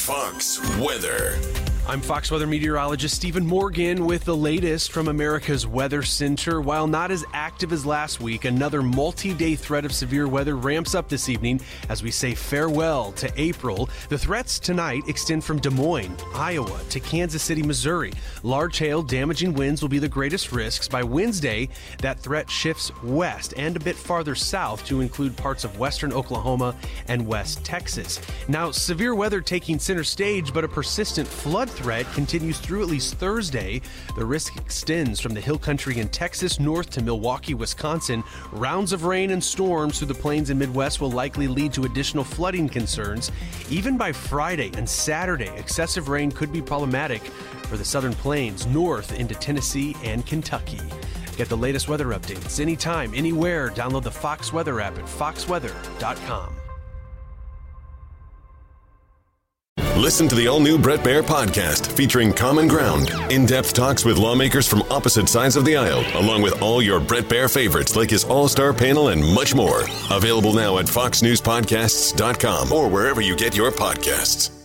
Fox Weather. I'm Fox Weather meteorologist Stephen Morgan with the latest from America's Weather Center. While not as active as last week, another multi-day threat of severe weather ramps up this evening as we say farewell to April. The threats tonight extend from Des Moines, Iowa to Kansas City, Missouri. Large hail, damaging winds will be the greatest risks. By Wednesday, that threat shifts west and a bit farther south to include parts of western Oklahoma and West Texas. Now, severe weather taking center stage, but a persistent flood threat continues through at least Thursday. The risk extends from the hill country in Texas north to Milwaukee, Wisconsin. Rounds of rain and storms through the plains and Midwest will likely lead to additional flooding concerns. Even by Friday and Saturday, excessive rain could be problematic for the southern plains north into Tennessee and Kentucky. Get the latest weather updates anytime, anywhere. Download the Fox Weather app at foxweather.com. Listen to the all-new Bret Baier podcast featuring Common Ground, in-depth talks with lawmakers from opposite sides of the aisle, along with all your Bret Baier favorites like his all-star panel and much more. Available now at foxnewspodcasts.com or wherever you get your podcasts.